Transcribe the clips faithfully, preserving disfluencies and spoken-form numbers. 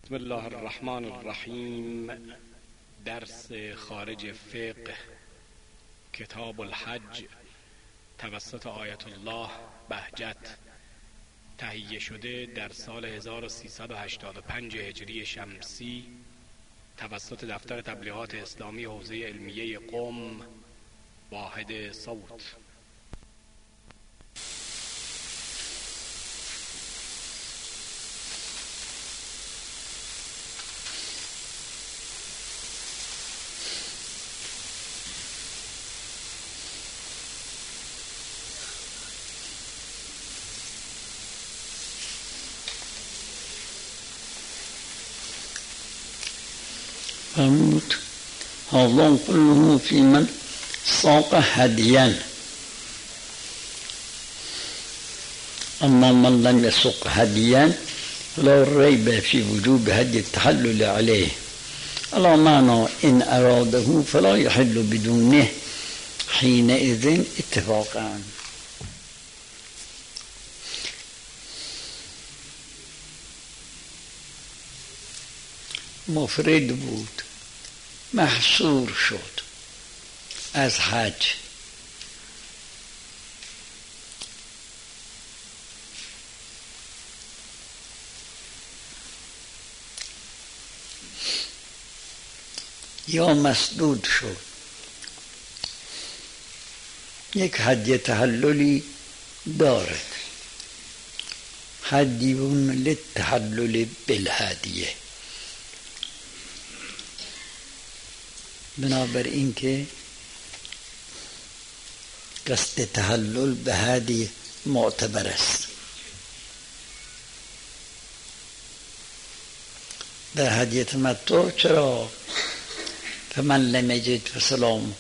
بسم الله الرحمن الرحیم. درس خارج فقه کتاب الحج توسط آیت الله بهجت، تهیه شده در سال هزار و سیصد و هشتاد و پنج هجری شمسی توسط دفتر تبلیغات اسلامی حوزه علمیه قم، واحد صوت. فرمود هذا كله في من ساق هديا، أما من لم يسق هديا فلا ريب في وجوب هدي التحلل عليه، على معنى إن أراده فلا يحل بدونه حينئذ اتفاقا. مفرد بود، محصور شد از حج، یا مسدود شد، یک هدیه تحللی دارد، هدیون للتحلل بالهدیه. بنابراین که قصد تحلل به هدیه معتبر است. در هدیه تمتع چرا؟ فمن لم یجد فسلام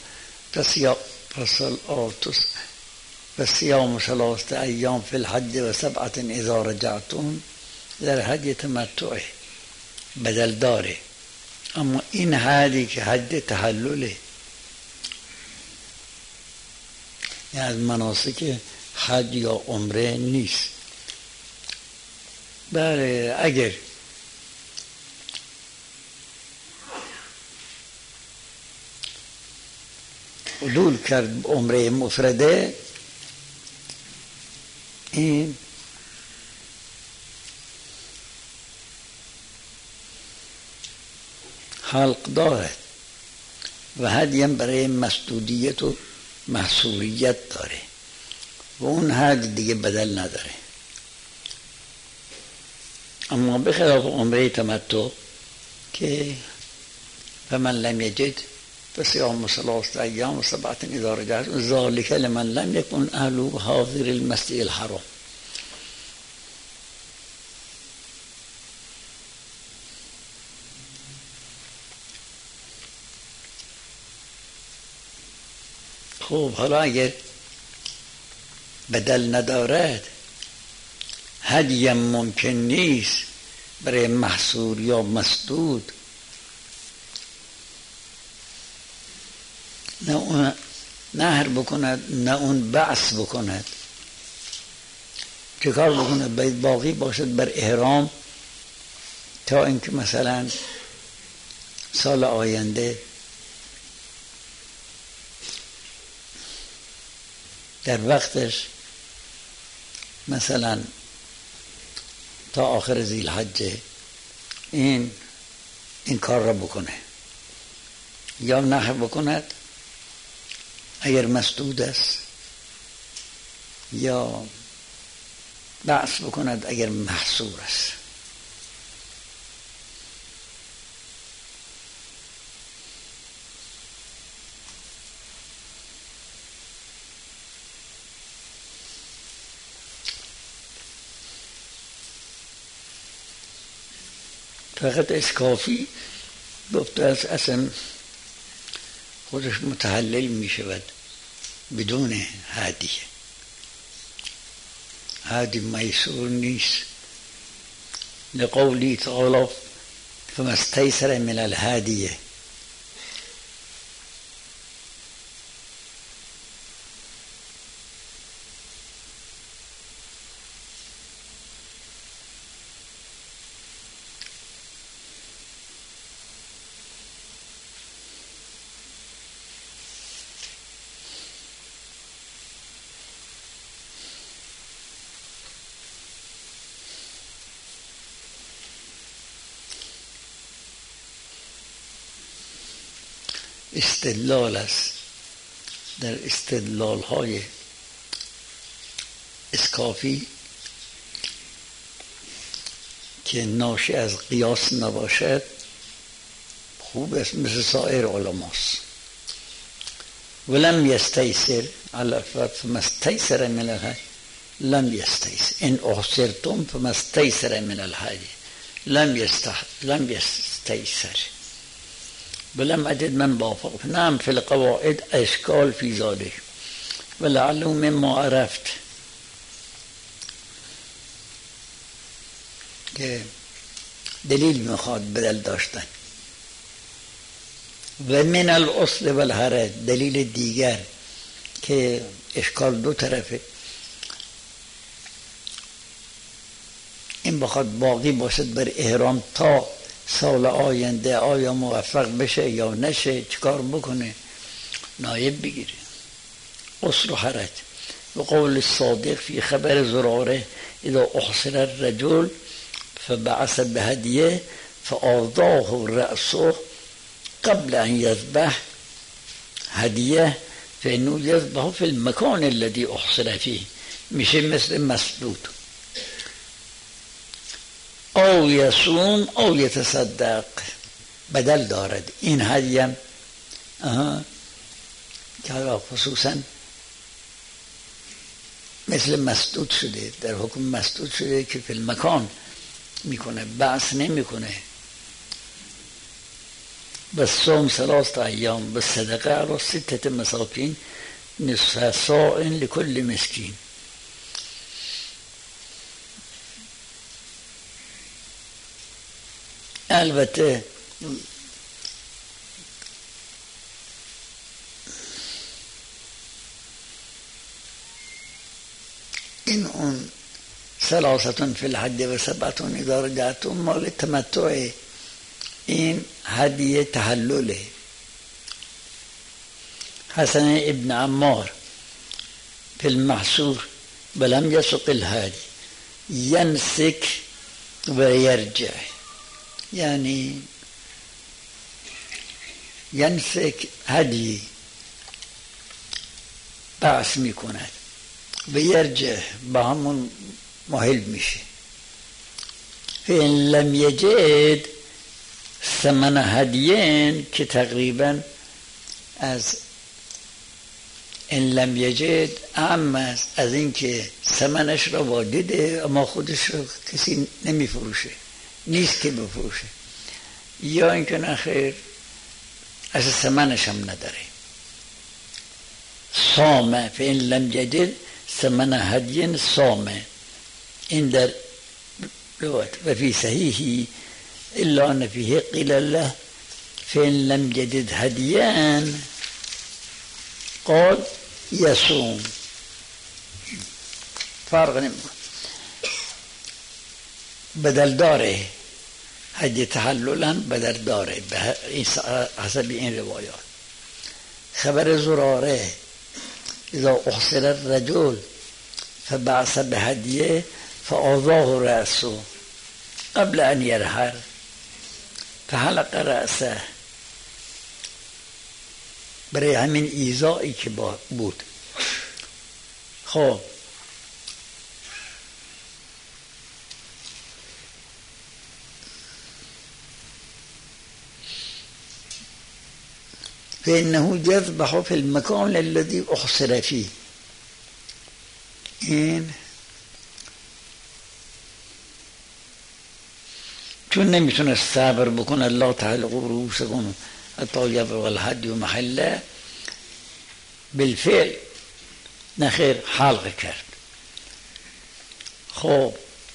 فصیام ثلاثة ایام فی الحج و سبعة اذا رجعتم. در هدیه تمتع بدل داره، اما این هدی که حج تحلله، یعنی از مناسک حج یا عمره نیست. بله، اگر حلول کرد عمره مفرده، این حلق دارد و هدیم برای مسدودیت و محصوریت داره و اون حد دیگه بدل نداره. اما به خلاف عمره تمتع که فمن لم یجد فصیام ثلاثة ایام و سبعة اذا رجعتم ذلک لمن لم یکن اهله حاضر المسجد الحرام. خب حالا اگر بدل ندارد، هدیم ممکن نیست برای محصور یا مسدود، نه اون نهر بکند نه اون بعث بکند. چه کار بکند؟ باید باقی باشد بر احرام تا اینکه مثلا سال آینده در وقتش، مثلا تا آخر ذی‌الحجه این این کار را بکنه، یا نحر بکند اگر مسدود است، یا بعث بکند اگر محصور است. فقط اسکافی گفته است اصلا خودش متحلل می شود بدون هدیه. هدی میسور نیست، لقولی تعالی فما استیسر من الهدیه. استدلال است در استدلال های اسکافی که ناشی از قیاس نباشد خوب است، مثل سایر علماست. ولم یستیسر علی الفرد فما استیسر من الهدی لم یستیسر ان احصرتم فما استیسر من الهدی لم یستح لم یستیسر ولم اجد من وافق. نعم في القواعد اشکال فی ذلک ولعله مما عرفت که دلیل میخواد بدل داشتن. و من الاصل و الحرج دلیل دیگر که اشکال دو طرفه، این بخواد باقی باشد بر احرام تا سال آینده آیا موفق بشه یا نشه، چیکار بکنه؟ نایب بگیره. اصل و حرج. و قول الصادق فی خبر زراره اذا احصر الرجل فبعث بهدیه فآضاه رأسه قبل ان يذبح هدیه فإنه يذبح في المكان الذي احصر فيه. میشه مثل مسدود. او یصوم او یتصدق، بدل دارد. این هدیم که خصوصا مثل مسدود شده، در حکم مسدود شده که فی المکان میکنه، بحث نمیکنه. بس صوم ثلاث ایام بس صدقه علی ستت مساکین نصف صاع لكل مسکین. البته این اون ثلاثتون فی الحج و سبعتون اذا رجعتم مال تمتعه، این هدیه تحلله. حسن ابن عمار فی المحصور ولم یسق الهدی ینسک و یرجع، یعنی ینسک هدی بعث میکند و یرجع با همون محل میشه. فین لم یجد ثمن هدیین که تقریبا از این لم یجد اعم است از این که ثمنش را واجده اما خودش را کسی نمیفروشه، نیست که بفروشه، یا اینکه نخیر از ثمنش هم نداره. صامه فین لم یجد ثمن هدیین صامه. این در روایت و فی صحیحی الا ان فیه قیل الله فین لم یجد هدیان قال یصوم. فرق نمیکنه، بدل داره. هدیه تحللا بدل داره به حسب این روایات. خبر زراره اذا احصر الرجل فبعث بهدیه فآضاه رأسه قبل ان يرحل فحلق رأسه، برای همین ایذایی که بود. خب فإنه يذبح في المكان الذي أحصر فيه. این چون نمیتونه صبر بکنه الله تعالی رؤوسکم حتی یبلغ الهدی محله، بالفعل نخیر حلق کرد. خب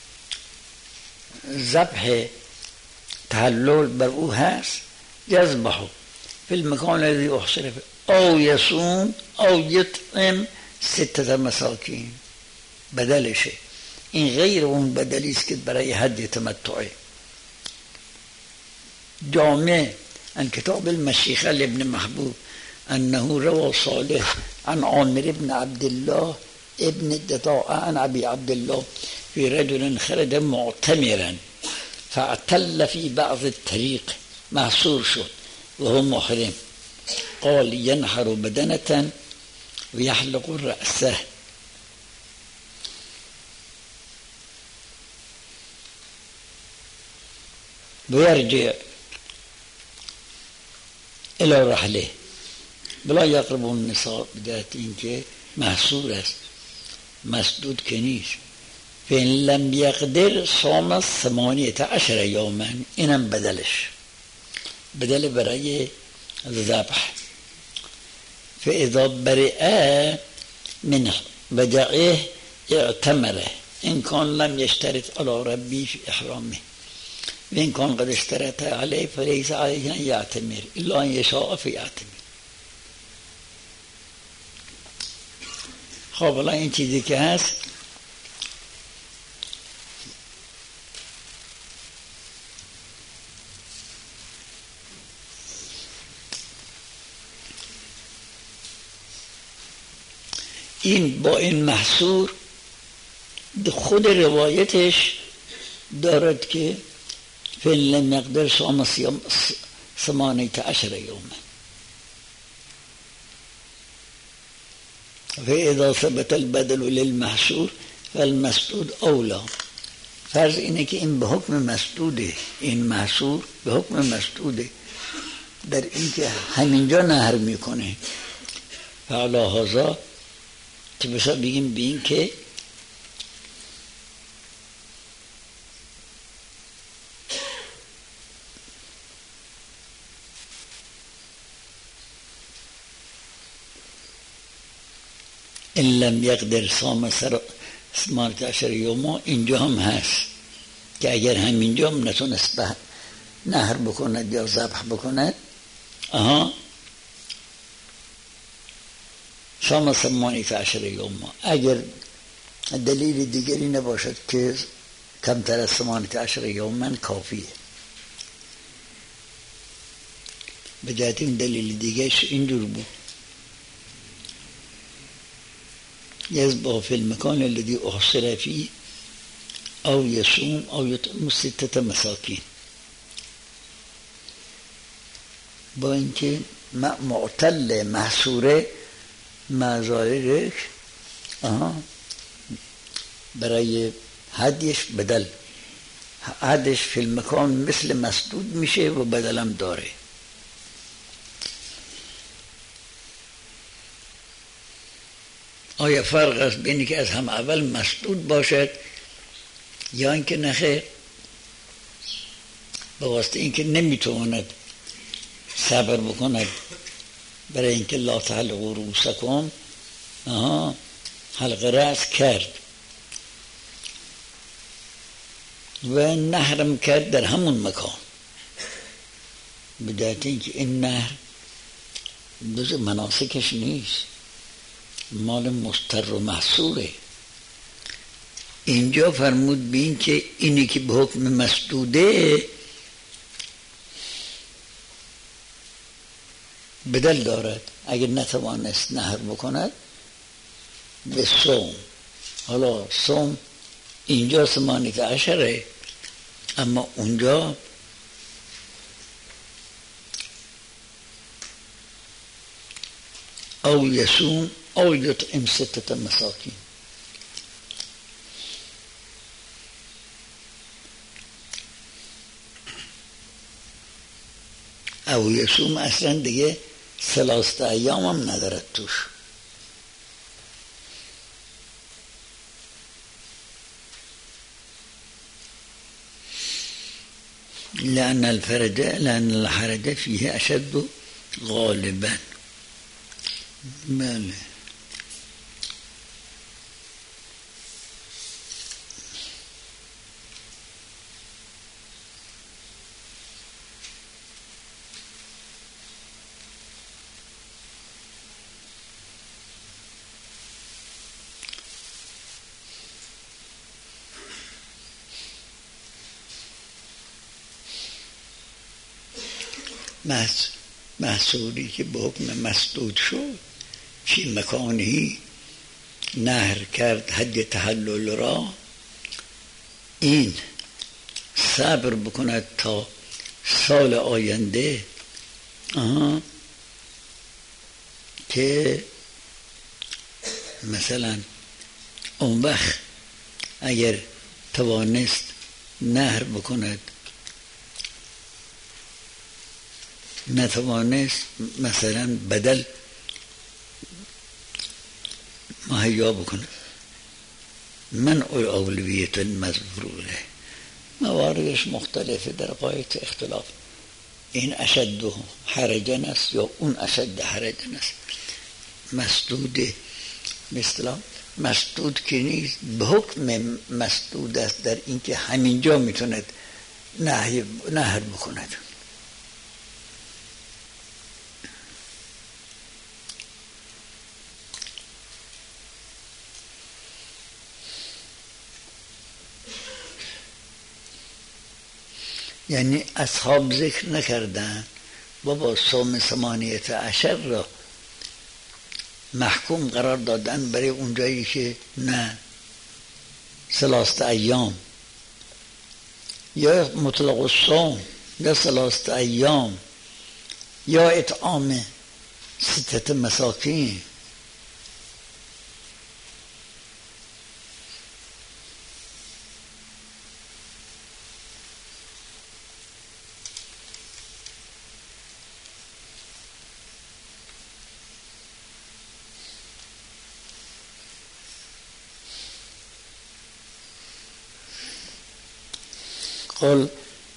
ذبح تحلل بر او هست، یذبح فی المکان الذی احصر فیه او یصوم او یطعم ستة مساکین. بدلشه. این غیر اون بدلی است که برای حج تمتعه. جامع عن كتاب المشيخة لابن محبوب أنه روى صالح عن عامر بن عبد الله ابن الدطاء عن أبي عبد الله في رجل خرج معتمرا فاعتل في بعض الطريق، محصور شد وهو محرم قال ينحر بدنة ويحلق رأسه. ويرجع إلى رحله بلا يقرب النساء بدات اینکه محصور است، مسدود که نیست. فإن لم يقدر صام ثمانیة عشر یوما، اینم بدلش، بدل برای ذبح. فإذا برئ من وجعه اعتمره إن كان لم يشترط على ربي في إحرامه وإن كان قد اشترط عليه فليس عليه أن يعتمر إلا أن يشاء فيعتمر. خب الان این چیزی که هست این با این محصور خود روایتش دارد که فإن لم يقدر صام ثمانية عشر يوما فإذا ثبت البدل للمحصور فالمسدود أولى. فرض اینه که این به حکم مسدوده، این محصور به حکم مسدوده در این که همینجا نهر میکنه. فعلا هذا که بسا بگیم به این که ان لم يقدر صام ثمانية عشر یوما، اینجا هم هست که اگر همینجا هم نتونست نهر بکند یا ذبح بکند، آها صام ثمانية عشر یوما. اگر دلیل دیگری نباشد که کمتر از ثمانية عشر یوما کافیه. به جهت این دلیل دیگرش اینجور بود: يذبح في المكان الذي أحصر فيه أو يصوم أو يطعم ستة مساكين. با اینکه معتل محصوره مظاهرش برای حدش بدل، حدش فی المکان مثل مسدود میشه و بدلم داره. آیا فرق است بینی که از هم اول مسدود باشد یا اینکه نخیر؟ به واسطه اینکه نمیتواند صبر بکند برای اینکه لا تحلقوا رؤوسکم، آها حلق رأس کرد و نهرم کرد در همون مکان، به جهت اینکه این نهر جزء مناسکش نیست، مال مستر و محصوره. اینجا فرمود بین که اینی که به حکم مسدوده بدل دارد، اگر نتوانست نهر بکند به صوم. حالا صوم اینجا ثمانیة عشره، اما اونجا او یصوم او یطعم ستة مساکین. او یصوم اصلا دیگه ثلاثه ایام هم ندارد توش. لأن الفرج لأن الحرج فيه أشد غالبا. بله. محصوری که به حکم مسدود شد فی مکانی نهر کرد حد تحلل را، این صبر بکند تا سال آینده، آها که مثلا اون وقت اگر توانست نهر بکند، نتوانست مثلا بدل مهیا بکنه. من اولویت المذکوره مواردش مختلفه در غایت اختلاف. این اشد حرجا است یا اون اشد حرجا است. مسدود مثلا مسدود که نیست، به حکم مسدود است در اینکه همینجا میتوند نهر بکند. یعنی اصحاب ذکر نکردن بابا صوم ثمانیت عشر را محکوم قرار دادن برای اونجایی که نه ثلاثه ایام یا مطلق الصوم یا ثلاثه ایام یا اطعام ستت مساکین. قول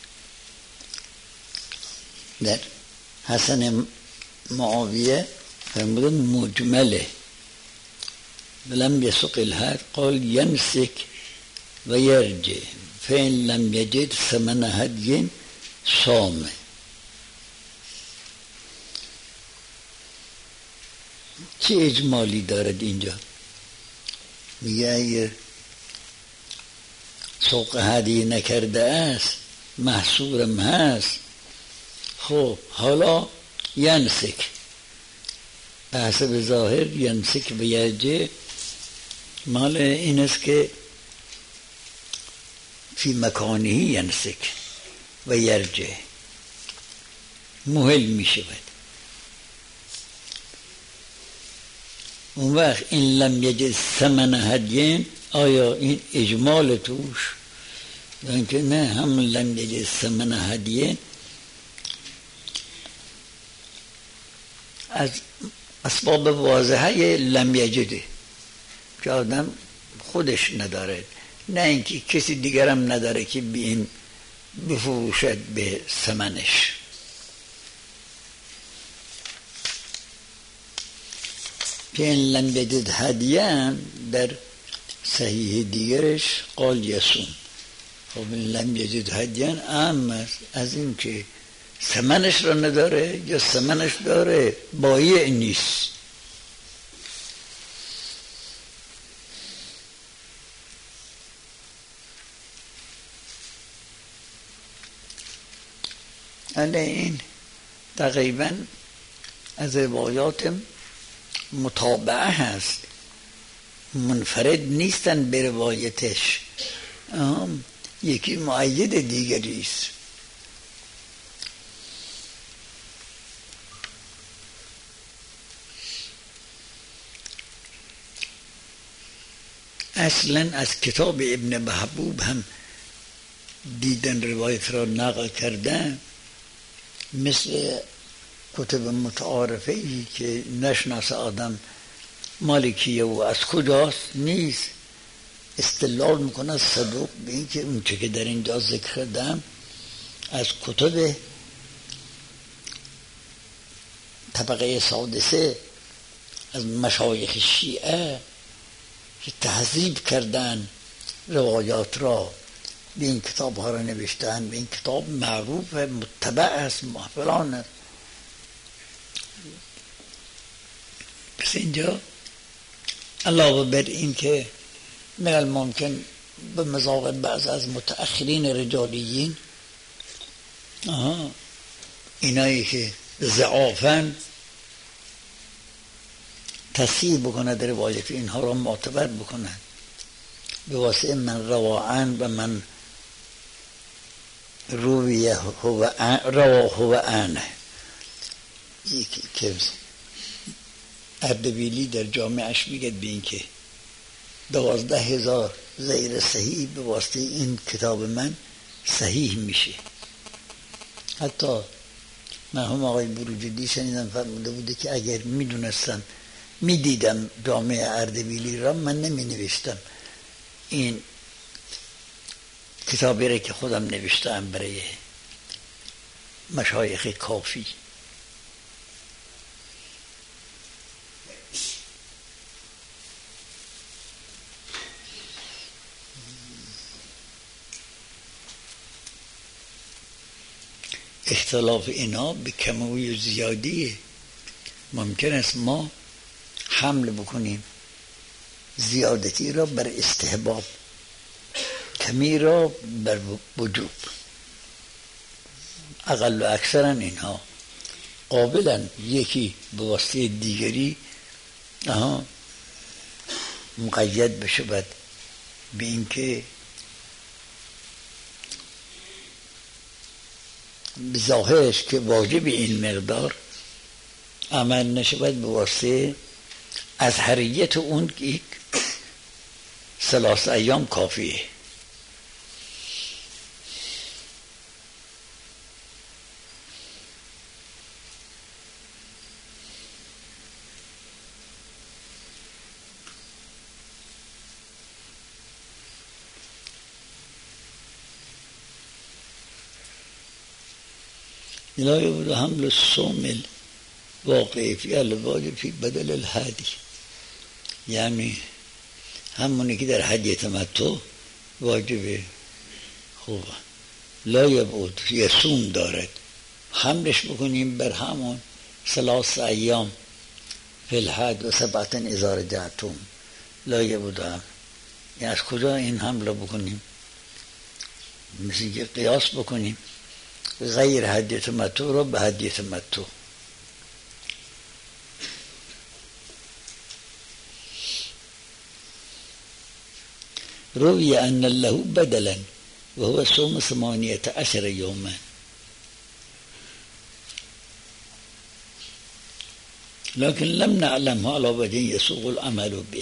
در حسن معاویه فرمودن مجمله ولم يسق الهاد قال يمسك ويرجع فإن لم يجد ثمن هدي صام. چه اجمالی دارد اینجا؟ میگه اگر سوق هدیه نکرده است محصورم هست، خب حالا ینسک به حسب ظاهر ینسک و یرجع مال این است که فی مکانه ینسک و یرجع محل می شود. اون وقت این لم یجد ثمن هدیین آیا این اجمال توش؟ یعنی که نه هم لم یجد ثمن هدیین از اسباب واضحه لم یجده که آدم خودش نداره، نه اینکه کسی دیگرم نداره که به این بفروشد به ثمنش. که این لم یجد هدیان در صحیح دیگرش قال یسوم. خب این لم یجد هدیان اهم است از این که ثمنش را نداره یا ثمنش داره بایع نیست. علی این تقریبا از روایات متابعه هست، منفرد نیستن به روایتش، یکی مؤید دیگری است. اصلا از کتاب ابن محبوب هم دیدن روایت را نقل کردن، مثل کتب متعارفه ای که نشناسه آدم مالکیه و از کجاست نیست، استدلال میکنه صدوق به این که اون چه که در اینجا ذکر کردم از کتب طبقه سادسه از مشایخ شیعه که تهذیب کردن روایات را به این کتاب ها را نوشتن، به این کتاب معروف متبع است محفلان است. پس اینجا علاوه بر این که من الممکن به مذاق بعض از متأخرین رجالیین آها اینایی که ضعافن تصحیح بکنه در روایت اینها را معتبر بکنه به واسطه من رواعن و من رویه هو رواه هو عنه، یکی که اردبیلی در جامعش میگه به این که دوازده هزار غیر صحیح به واسطه این کتاب من صحیح میشه. حتی مرحوم آقای بروجردی شنیدم فرموده بوده که اگر میدونستم میدیدم جامعه اردبیلی را من نمی نوشتم این کتابی را که خودم نوشتم برای مشایخ کافی. اختلاف اینا به کمی و زیادیه. ممکن است ما حمل بکنیم زیادتی را بر استحباب، کمی را بر وجوب. اقل و اکثرا اینها قابلن یکی به واسطه دیگری آها مقید بشه بد به اینکه ظاهرش که واجب این مقدار عمل نشود به واسطه از حریت اون یک ثلاث ایام کافیه. لا يبدو حمل الصوم الواقع في الواجب في بدل الهدی، یعنی همونی که در هدی تمتع واجبه. خوبه لا یبود یصوم دارد حملش بکنیم بر همون ثلاث ایام فی الحج و سبعة اذا رجعتم. لا یبود هم یعنی از کجا این حمله بکنیم؟ مثل که قیاس بکنیم غیر هدی تمتع رو به هدی تمتع. روی ان له بدلا و هو صوم ثمانیة عشر یوما. لكن لم نعلم على وجه يسوغ العمل به.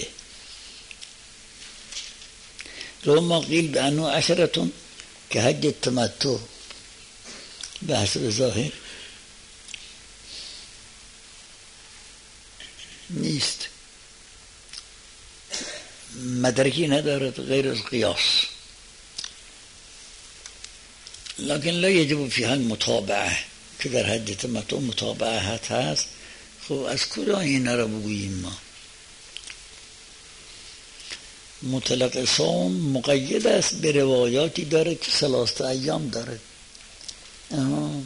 ربما قيل بأنه عشرة كهج التمتع بحسب الظاهر نیست، مدرکی ندارد غیر از قیاس. لكن لا يجب فيها المتابعه که در حد تمتع متابعت هست. خب از کجا این را بگوییم ما؟ مطلق صوم مقید است به روایاتی داره که ثلاثه ایام داره. آه.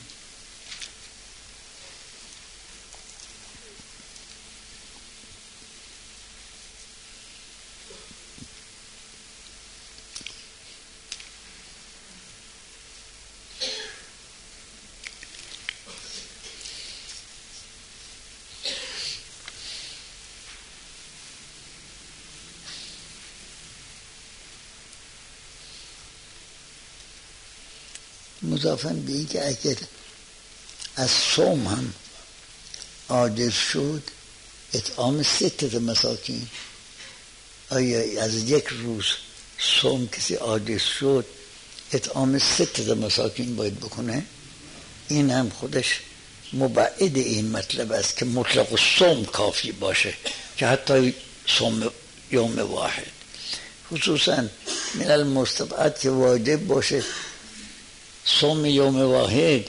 مضافاً به این که اگر از صوم هم عاجز شد اطعام ستت مساکین، آیا از یک روز صوم کسی عاجز شد اطعام ستت مساکین باید بکنه؟ این هم خودش مبعد این مطلب است که مطلق صوم کافی باشه که حتی صوم یوم واحد، خصوصاً من المستبعد که واجب باشه صوم یوم واحد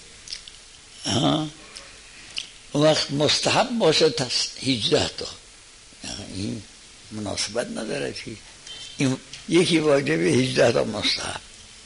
ها وقت مستحب باشه تا هجده تا. این مناسبت نداره که این یکی واجب هجده تا مستحب.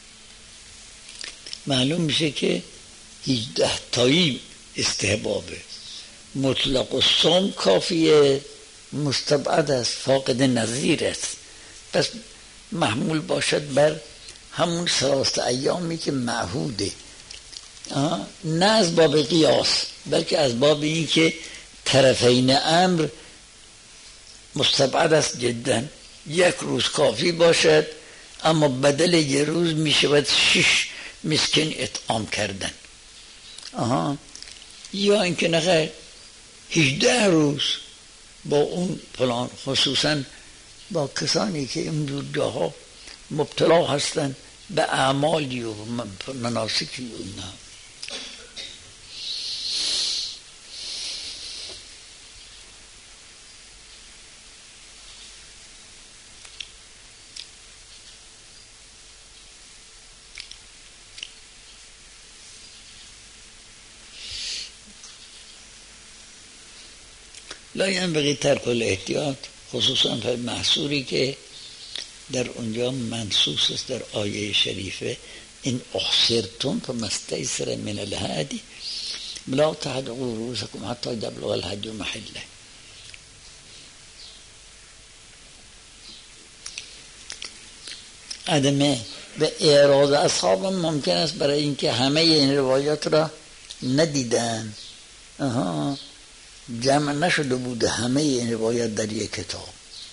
معلوم میشه که هجده تایی استحبابه. مطلق و صوم کافیه، مستبعد است، فاقد نظیر است. پس محمول باشد بر همون ثلاثه ایامی که معهوده، نه از باب قیاس بلکه از باب این که طرفین امر مستبعد است جدا. یک روز کافی باشد اما بدل یک روز می شود شش مسکین اطعام کردن. آها. یا اینکه نخیر هجده روز با اون فلان، خصوصا با کسانی که این دور جاها مبتلا هستن به اعمالی و مناسکی و اینا. لا ينبغي ترک الاحتیاط، خصوصا در محصوری که در اونجا منصوص است در آیه شریفه این احصرتم فما استیسر من الهدی لا تحلقوا رؤوسکم حتی یبلغ الهدی محله. عدم به اعراض اصحاب ممکن است برای اینکه همه این روایات را ندیدن، آها جمع نشده بوده همه این روایت در یک کتاب.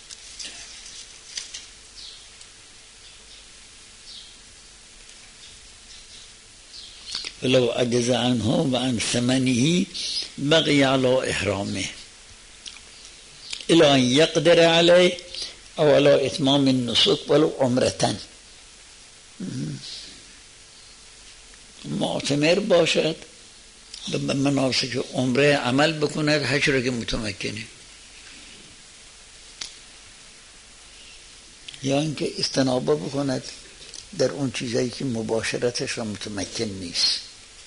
ولو عجز عنه و عن ثمنه بقي على احرامه الى ان يقدر عليه او على اتمام النسك ولو عمرة. معتمر باشد به مناسک عمره عمل بکند هرچی را که متمکنه، یا اینکه استنابه بکند در اون چیزایی که مباشرتش را متمکن نیست.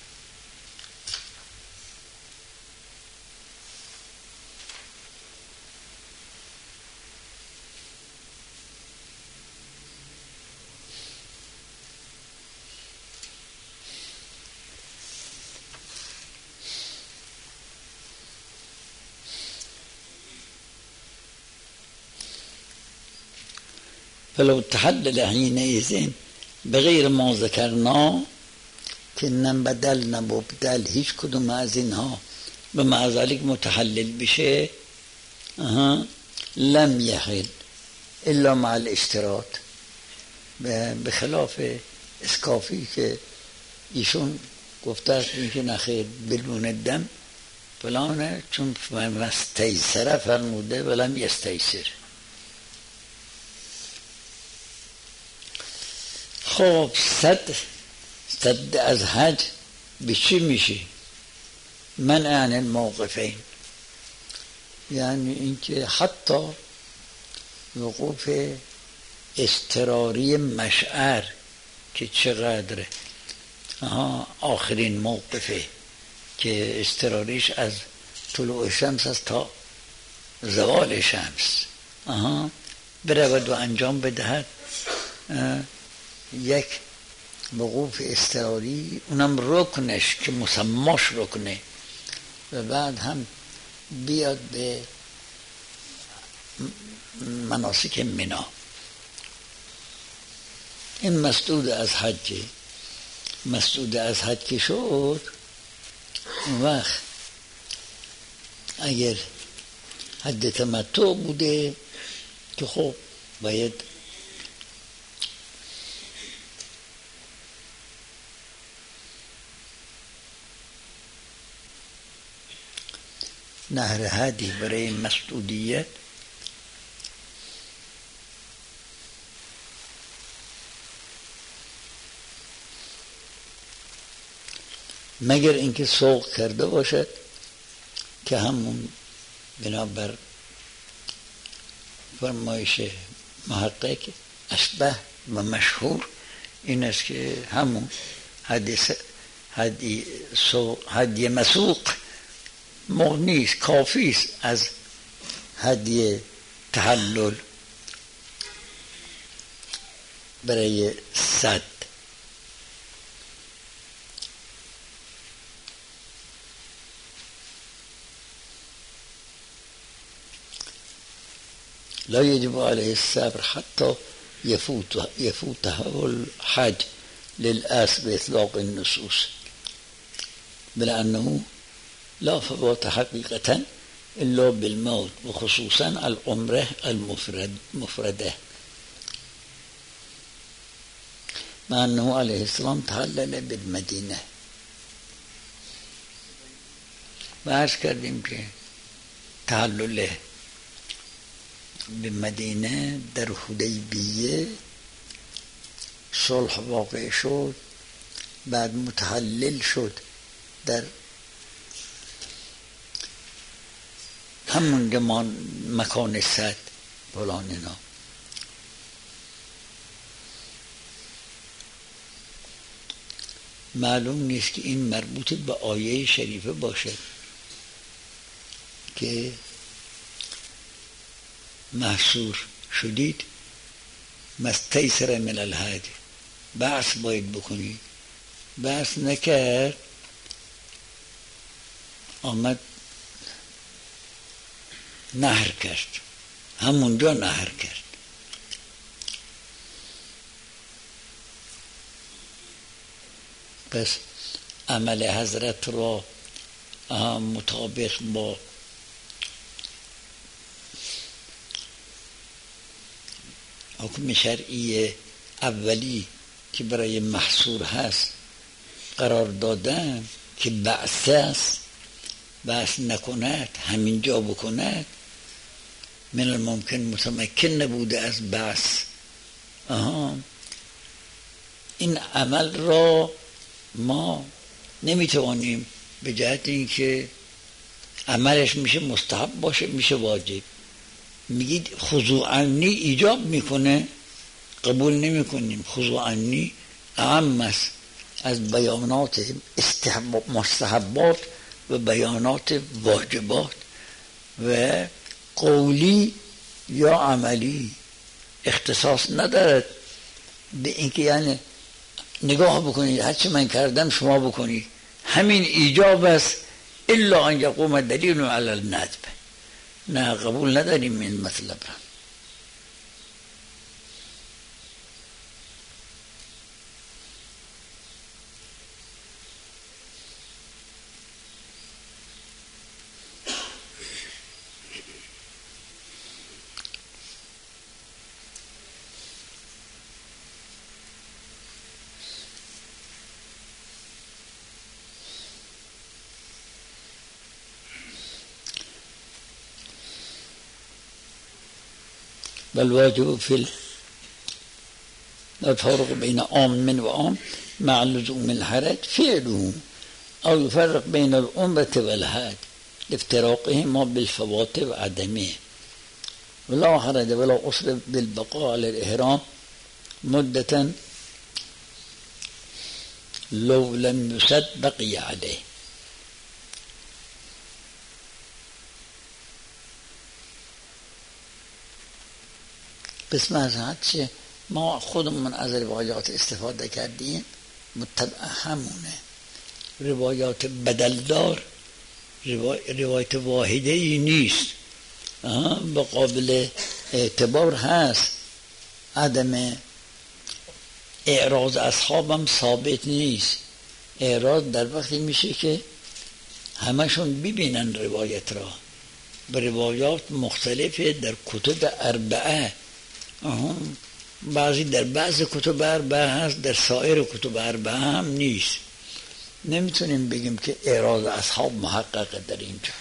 فلو تحلل حینئذ بغیر ما ذکرنا که نبدل نبدل هیچ کدوم از اینها به معذالک متحلل بشه، لم یحل الا مع الاشتراط، به خلاف اسکافی که ایشون گفته است که نخیر بدون دم فلانه، چون مستیسره فرموده ولم یستیسر. خب صد صد از حج به چی میشه؟ منع عن الموقفین، یعنی اینکه حتی وقوف اضطراری مشعر که چقدر آخرین موقفه که اضطراریش از طلوع شمس است تا زوال شمس، آها برود و انجام بدهد یک وقوف اضطراری، اونم رکنش که مسماش رکنه، و بعد هم بیاد به مناسک منا. این مسدود از حج، مسدود از حج که شد، اون وقت اگر حج تمتع بوده که خب باید نهر هادی برای مسدودیت مگر اینکه سوق کرده باشد که همون بنابر فرمایش محقق اشبه و مشهور این است که همون حدیث حدی سو حدی مسوق مغنی است، کافی است از هدیه تحلل برای صد. لا يجب عليه الصبر حتى يفوت يفوته الحج للأس بإطلاق النصوص، لأنه لا فوات حقيقة إلا بالموت، وخصوصا العمرة المفرد مفردة، مع أنه عليه السلام تحلل بالمدينة. و عرض کردیم که تحلل به مدینه در حدیبیه صلح واقع شد، بعد متحلل شد در همون مکان صد فلان اینا. معلوم نیست که این مربوط به آیه شریفه باشد که محصور شدید مستیسر من الهدی، بحث باید بکنید. بحث نکرد، آمد نهر کرد، همونجا نهر کرد. پس عمل حضرت را مطابق با حکم شرعی اولی که برای محصور هست قرار دادن که بعث است، بعث نکند همینجا بکند، من الممکن متمکن نبوده از بعث. آها، این عمل را ما نمیتوانیم به جهت اینکه عملش میشه مستحب باشه میشه واجب. میگید خضوع عنی ایجاب میکنه، قبول نمیکنیم. خضوع عنی اعم است از بیانات استحباب مستحبات و بیانات واجبات، و قولی یا عملی اختصاص ندارد به اینکه یعنی نگاه بکنید هرچی من کردم شما بکنید. همین ایجاب است، الا ان یقوم دلیل علی الندب. نه، قبول نداریم این مطلب. والواجب في الفرق بين عام وعام مع لزوم الحرج فعله أو يفرق بين الأمرة والحج لافتراقهما بالفوات وعدمه، ولا حرج ولا قصر بالبقاء على الإحرام مدة لو لم يسد بقي عليه. قسم از چه ما خودمون از روایات استفاده کردیم متبع همونه. روایات بدلدار روایت واحده ای نیست، به قابل اعتبار هست. عدم اعراض اصحابم ثابت نیست. اعراض در وقتی میشه که همشون ببینن روایت را. به روایات مختلفه در کتب اربعه، بعضی در بعض کتب اربعه هست، در سایر کتب اربعه هم نیست. نمیتونیم بگیم که اعراض اصحاب محققه در اینجا.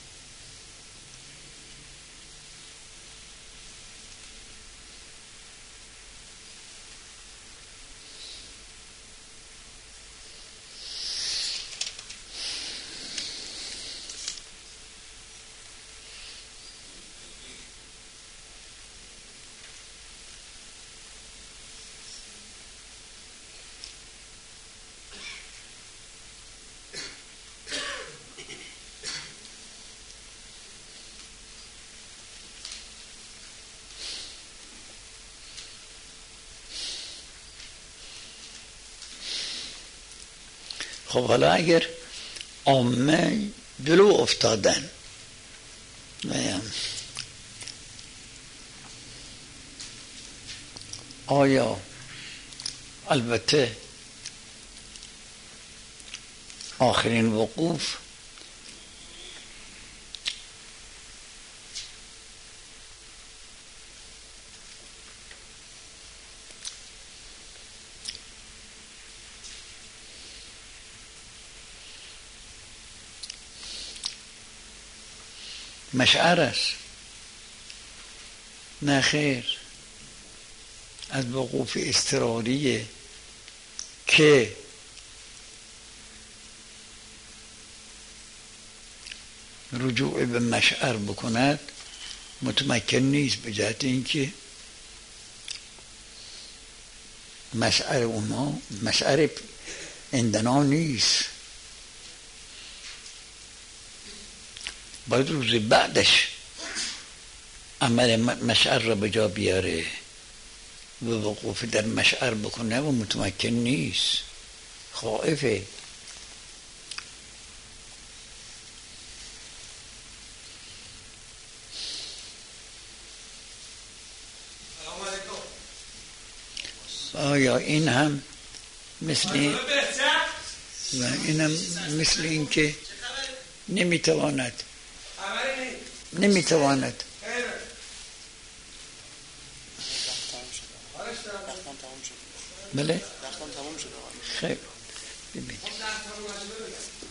خب حالا اگر عامه جلو افتادن، آیا البته آخرین وقوف مشعر است، نه خیر، از وقوف اضطراریه که رجوع به مشعر بکند متمکن نیست، به جهت اینکه مشعر اونا مشعر اندنا نیست، باید روز بعدش عمل مشعر را به جا بیاره و وقوف در مشعر بکنه و متمکن نیست، خائفه. آیا این هم مثل این و این هم مثل این که نمیتواند نمیتواند بله خیلی ببین